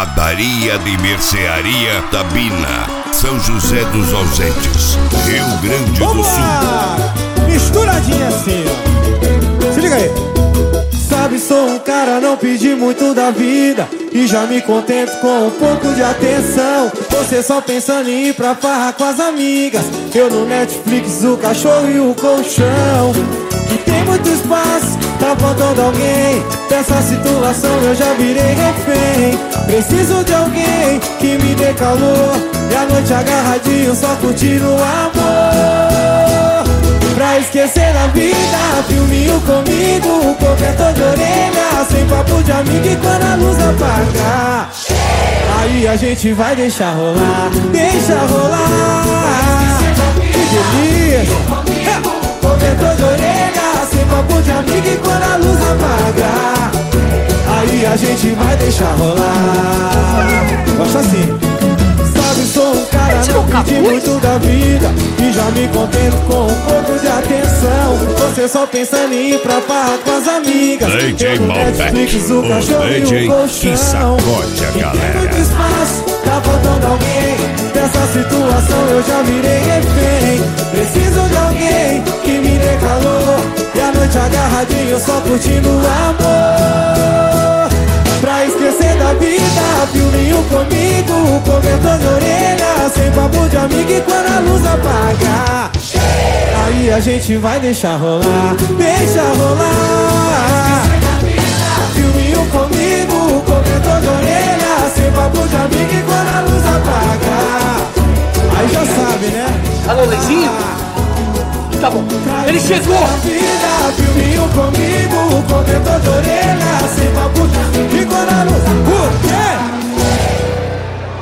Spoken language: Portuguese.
Padaria de Mercearia da Bina, São José dos Ausentes, Rio Grande do Sul. Misturadinha assim, ó. Se liga aí. Sabe, sou um cara, não pedi muito da vida e já me contento com um pouco de atenção. Você só pensando em ir pra farra com as amigas, eu no Netflix, o cachorro e o colchão. E tem muito espaço, tá faltando alguém. Dessa situação eu já virei refém. Preciso de alguém que me dê calor e a noite agarradinho só curtindo o amor. Pra esquecer da vida, filminho comigo, cobertor de orelha, sem papo de amigo e quando a luz apagar, aí a gente vai deixar rolar, deixa rolar. Que delícia! Cobertor de orelha, sem papo de amigo e quando a luz apagar, aí a gente vai deixar rolar. Gosta assim. Sabe, sou um cara, não pedi muito da vida e já me contento com um pouco de atenção. Você só pensando em ir pra farra com as amigas, DJ Netflix, o cachorro e o colchão. Que sacode a galera. Tem muito espaço, tá faltando alguém. Dessa situação eu já virei refém. Preciso de alguém que me dê calor e a noite agarradinho só curtindo o amor. Pra esquecer da vida, filminho comigo, cobertor de orelha, sem papo de amigo e quando a luz apagar, aí a gente vai deixar rolar, deixa rolar. Filminho comigo, cobertor de orelha, sem papo de amigo e quando a luz apagar, aí já sabe, né? Alô, Leizinho? Tá bom, ele chegou! Filminho comigo, cobertor de orelha, sem papo de amigo e quando a luz apagar.